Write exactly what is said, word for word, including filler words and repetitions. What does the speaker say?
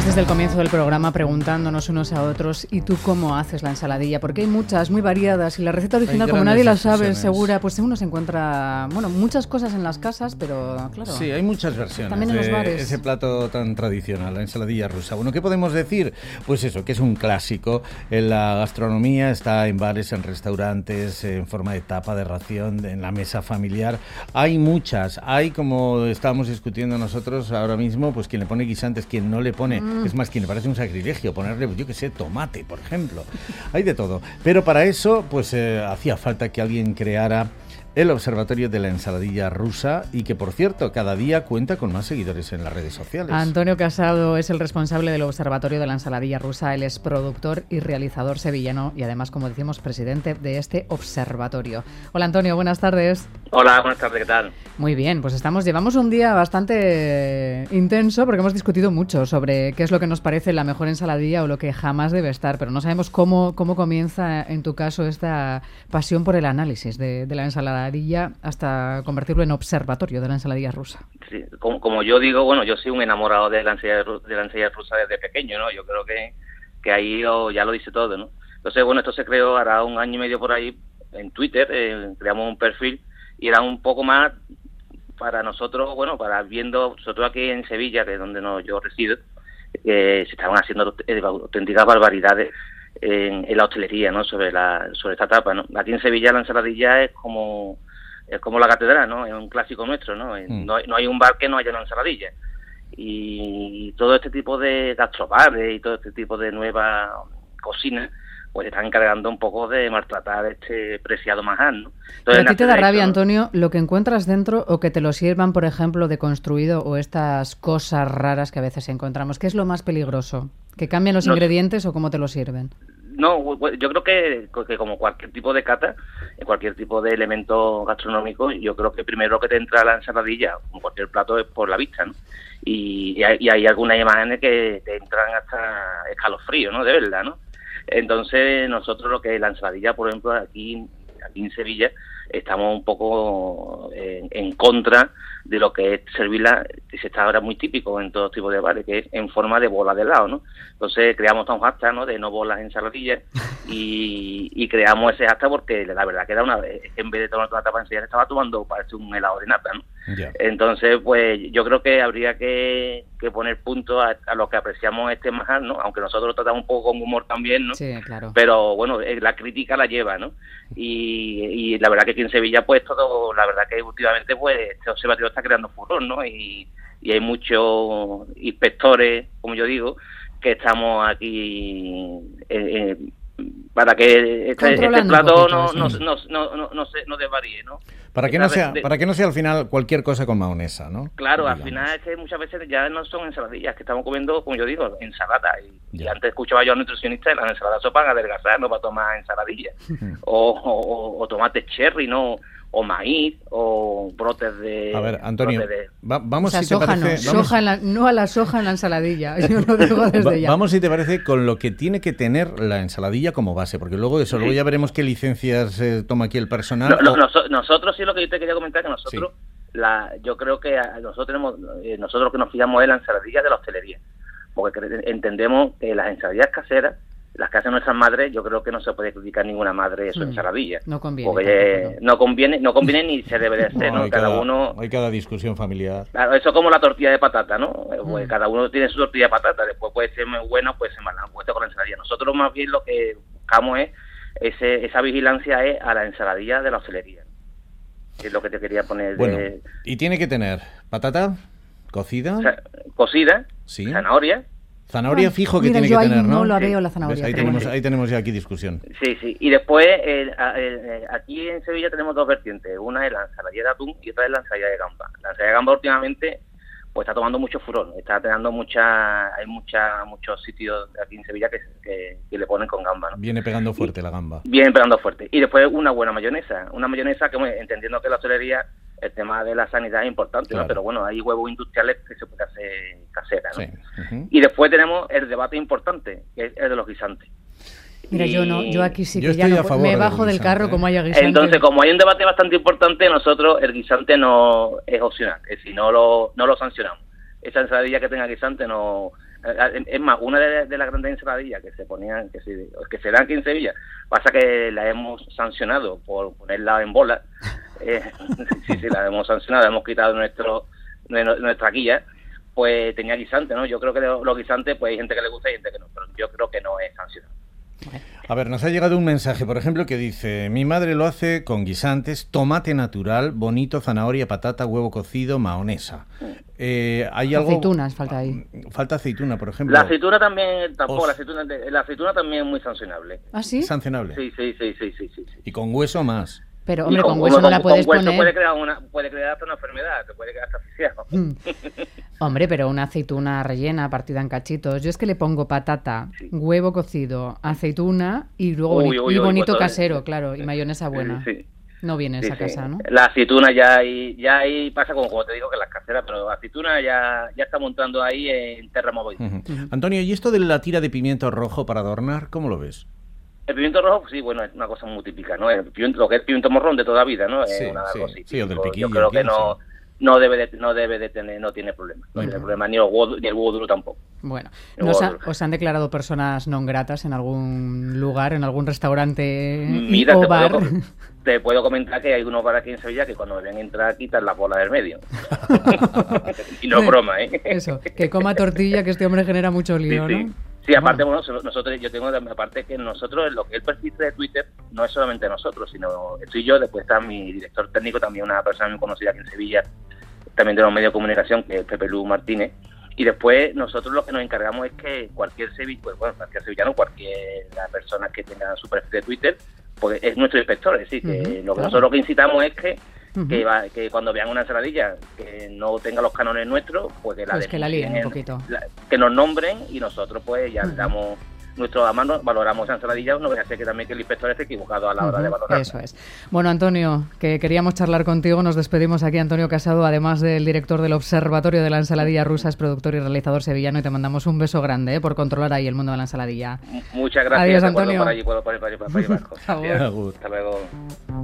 desde el comienzo del programa preguntándonos unos a otros, ¿y tú cómo haces la ensaladilla? Porque hay muchas, muy variadas, y la receta original, como nadie la sabe, segura, pues uno se encuentra, bueno, muchas cosas en las casas, pero claro. Sí, hay muchas versiones también en los bares. Ese plato tan tradicional, la ensaladilla rusa. Bueno, ¿qué podemos decir? Pues eso, que es un clásico en la gastronomía, está en bares, en restaurantes, en forma de tapa, de ración, en la mesa familiar. Hay muchas, hay, como estábamos discutiendo nosotros ahora mismo, pues quien le pone guisantes, quien no le pone, mm. es más, quien le parece un sacrilegio ponerle, yo qué sé, tomate, por ejemplo. Hay de todo. Pero para eso, pues eh, hacía falta que alguien creara el Observatorio de la Ensaladilla Rusa, y que, por cierto, cada día cuenta con más seguidores en las redes sociales. Antonio Casado es el responsable del Observatorio de la Ensaladilla Rusa. Él es productor y realizador sevillano y además, como decimos, presidente de este observatorio. Hola, Antonio, buenas tardes. Hola, buenas tardes, ¿qué tal? Muy bien, pues estamos, llevamos un día bastante intenso porque hemos discutido mucho sobre qué es lo que nos parece la mejor ensaladilla o lo que jamás debe estar, pero no sabemos cómo, cómo comienza en tu caso esta pasión por el análisis de, de la ensaladilla hasta convertirlo en observatorio de la ensaladilla rusa. Sí, como, como yo digo, bueno, yo soy un enamorado de la ensaladilla, de la ensaladilla rusa desde pequeño, ¿no? Yo creo que, que ahí lo, ya lo dice todo, ¿no? Entonces, bueno, esto se creó hará un año y medio por ahí en Twitter, eh, creamos un perfil y era un poco más para nosotros, bueno, para viendo, nosotros aquí en Sevilla, que es donde no, yo resido, eh, se estaban haciendo auténticas barbaridades En, en la hostelería, ¿no? Sobre la sobre esta etapa, ¿no? Aquí en Sevilla la ensaladilla es como es como la catedral, ¿no? Es un clásico nuestro, ¿no? Mm. No, hay, no hay un bar que no haya una ensaladilla. Y todo este tipo de gastrobares y todo este tipo de nuevas cocinas pues están encargando un poco de maltratar este preciado manjar, ¿no? Entonces, ¿pero a ti te da rabia, Antonio, lo que encuentras dentro o que te lo sirvan, por ejemplo, deconstruido o estas cosas raras que a veces encontramos? ¿Qué es lo más peligroso? ¿Que cambien los no, ingredientes o cómo te lo sirven? No, yo creo que, que como cualquier tipo de cata, cualquier tipo de elemento gastronómico, yo creo que primero que te entra la ensaladilla, como cualquier plato, es por la vista, ¿no? Y, y, hay, y hay algunas imágenes que te entran hasta escalofrío, ¿no? De verdad, ¿no? Entonces nosotros lo que es la ensaladilla, por ejemplo, aquí, aquí en Sevilla, estamos un poco en, en contra de lo que es servirla, que se está ahora muy típico en todo tipo de bares, que es en forma de bola de helado, ¿no? Entonces creamos un hashtag, ¿no? De no bolas ensaladillas y, y creamos ese hashtag porque la verdad que era una en vez de tomar una tapa de ensaladilla estaba tomando, parece un helado de nata, ¿no? Yeah. Entonces, pues yo creo que habría que, que poner punto a, a lo que apreciamos este manjar, ¿no? Aunque nosotros lo tratamos un poco con humor también, ¿no? Sí, claro. Pero bueno, la crítica la lleva, ¿no? Y, y la verdad que aquí en Sevilla, pues todo, la verdad que últimamente, pues este observatorio está creando furor, ¿no? Y, y hay muchos inspectores, como yo digo, que estamos aquí eh, eh, para que este, este plato no, no, no, no, no, no se no desvaríe, ¿no? Para que no sea, para que no sea al final cualquier cosa con mahonesa, ¿no? Claro, digamos. Al final es que muchas veces ya no son ensaladillas, que estamos comiendo, como yo digo, ensalada. Y, y antes escuchaba yo a nutricionistas, las ensaladas son para adelgazar, no para tomar ensaladillas. o, o, o tomates cherry, ¿no? O maíz, o brotes de... A ver, Antonio, de... Va, vamos o sea, si te soja parece... No, vamos... soja en la, no a la soja en la ensaladilla, yo lo digo desde Va, ya. Vamos, si te parece, con lo que tiene que tener la ensaladilla como base, porque luego de eso, sí. luego ya veremos qué licencias eh, toma aquí el personal. No, o... no, nos, nosotros sí, lo que yo te quería comentar, que nosotros, sí. la, yo creo que a, nosotros tenemos, eh, nosotros lo que nos fijamos es la ensaladilla de la hostelería, porque entendemos que las ensaladillas caseras, las que hacen nuestras madres, yo creo que no se puede criticar ninguna madre su mm, ensaladilla. No conviene. Porque no. no conviene, no conviene ni se debe de hacer, no, ¿no? Hay cada, cada uno... Hay cada discusión familiar. Claro, eso es como la tortilla de patata, ¿no? Mm. Pues cada uno tiene su tortilla de patata, después puede ser muy buena, puede ser mala, puede ser con la ensaladilla. Nosotros más bien lo que buscamos es, ese, esa vigilancia es a la ensaladilla de la hostelería. Es lo que te quería poner. Bueno, de... y tiene que tener patata cocida. O sea, cocida, sí. Zanahoria. Zanahoria ah, fijo que mira, tiene yo que ahí tener, ¿no? No la veo la zanahoria. Ahí tenemos, ahí tenemos ya aquí discusión. Sí, sí. Y después, eh, eh, aquí en Sevilla tenemos dos vertientes. Una es la ensaladilla de atún y otra es la ensaladilla de gamba. La ensaladilla de gamba últimamente pues está tomando mucho furor. Está teniendo mucha, hay mucha, muchos sitios aquí en Sevilla que, que, que le ponen con gamba, ¿no? Viene pegando fuerte y, la gamba. Viene pegando fuerte. Y después una buena mayonesa. Una mayonesa que, entendiendo que la hostelería, el tema de la sanidad es importante, claro. ¿no? Pero bueno, hay huevos industriales que se puede hacer casera, ¿no? Sí. Uh-huh. Y después tenemos el debate importante, que es el de los guisantes. Mira, y... yo no, yo aquí sí que yo ya no, me bajo del, del carro como haya guisante. Entonces, como hay un debate bastante importante, nosotros el guisante no es opcional, es decir, no lo, no lo sancionamos. Esa ensaladilla que tenga guisante no, Es más, una de, de las grandes ensaladillas que se ponían, que se, que se dan aquí en Sevilla, pasa que la hemos sancionado por ponerla en bola. Eh, sí, sí, la hemos sancionado, hemos quitado nuestro nuestra guía, pues tenía guisante, ¿no? Yo creo que los guisantes, pues hay gente que le gusta y gente que no, pero yo creo que no es sancionado. A ver, nos ha llegado un mensaje, por ejemplo, que dice: mi madre lo hace con guisantes, tomate natural, bonito, zanahoria, patata, huevo cocido, mahonesa. Eh, ¿hay algo? Aceitunas falta ahí. Falta aceituna, por ejemplo. La aceituna también, tampoco, Os... la aceituna, la aceituna también es muy sancionable. ¿Ah, sí? ¿Sancionable? Sí, sí, sí, sí, sí, sí. Y con hueso más. Pero, hombre, con, con hueso con, no la puedes con hueso poner. Puede crear, una, puede crear hasta una enfermedad, te puede quedar hasta asfixiado. Mm. Hombre, pero una aceituna rellena, partida en cachitos. Yo es que le pongo patata, sí. huevo cocido, aceituna y luego uy, bonito, uy, y uy, bonito uy, casero, sí, claro, y mayonesa buena. Sí, sí. No viene esa sí, casa, sí. ¿no? La aceituna ya ahí, ya ahí pasa como, como te digo que las caseras, pero la aceituna ya, ya está montando ahí en terra movida. Uh-huh. Uh-huh. Antonio, ¿y esto de la tira de pimiento rojo para adornar, cómo lo ves? El pimiento rojo, sí, bueno, es una cosa muy típica, ¿no? El pimiento, lo que es el pimiento morrón de toda la vida, ¿no? Sí, es una sí, cosa así. sí, o del piquillo. Yo creo que no, sí. no debe de, no debe de tener, no tiene problema, no uh-huh. tiene problema ni el huevo, ni el huevo duro tampoco. Bueno, ¿nos ha, ¿os han declarado personas non gratas en algún lugar, en algún restaurante Mira, o te bar? Puedo, te puedo comentar que hay unos bar aquí en Sevilla que cuando me ven entrar quitan la bola del medio. Y no es broma, ¿eh? Eso, que coma tortilla, que este hombre genera mucho lío, sí, sí. ¿no? Sí, aparte, bueno, nosotros, yo tengo aparte que nosotros, lo que el perfil de Twitter, no es solamente nosotros, sino estoy yo, después está mi director técnico, también una persona muy conocida aquí en Sevilla, también de los medios de comunicación, que es Pepe Lu Martínez, y después nosotros lo que nos encargamos es que cualquier sevillano, pues, bueno, cualquier sevillano, cualquier persona que tenga su perfil de Twitter, pues es nuestro inspector, es decir, que uh-huh, lo que claro. nosotros lo que incitamos es que Uh-huh. Que, va, que cuando vean una ensaladilla que no tenga los cánones nuestros, pues que la, pues que la líen un poquito. La, que nos nombren y nosotros pues ya uh-huh. damos nuestro amando, valoramos esa ensaladilla, no voy a hacer que también que el inspector esté equivocado a la hora uh-huh. de valorar. Eso es. Bueno, Antonio, que queríamos charlar contigo, nos despedimos aquí. Antonio Casado, además del director del Observatorio de la Ensaladilla Rusa, es productor y realizador sevillano, y te mandamos un beso grande ¿eh? por controlar ahí el mundo de la ensaladilla. Muchas gracias. Adiós, Antonio. Por allí, por, por, por, por, por, por, por, por, por, por, por, por, por, por, por, por, por, por, por,